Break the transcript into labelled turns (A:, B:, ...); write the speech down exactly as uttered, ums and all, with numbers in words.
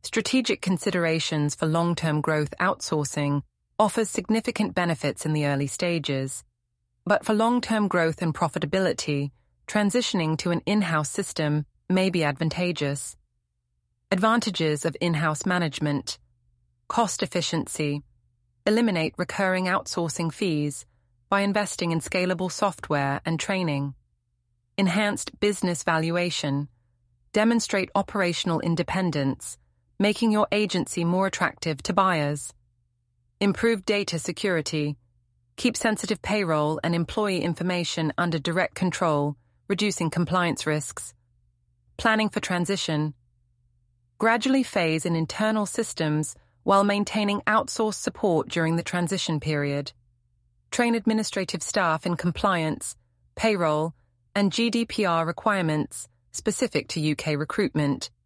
A: Strategic considerations for long-term growth outsourcing offers significant benefits in the early stages. But for long-term growth and profitability, transitioning to an in-house system may be advantageous. Advantages of in-house management: cost efficiency. Eliminate recurring outsourcing fees by investing in scalable software and training. Enhanced business valuation. Demonstrate operational independence, making your agency more attractive to buyers. Improved data security. Keep sensitive payroll and employee information under direct control, reducing compliance risks. Planning for transition. Gradually phase in internal systems while maintaining outsourced support during the transition period. Train administrative staff in compliance, payroll, and G D P R requirements specific to U K recruitment.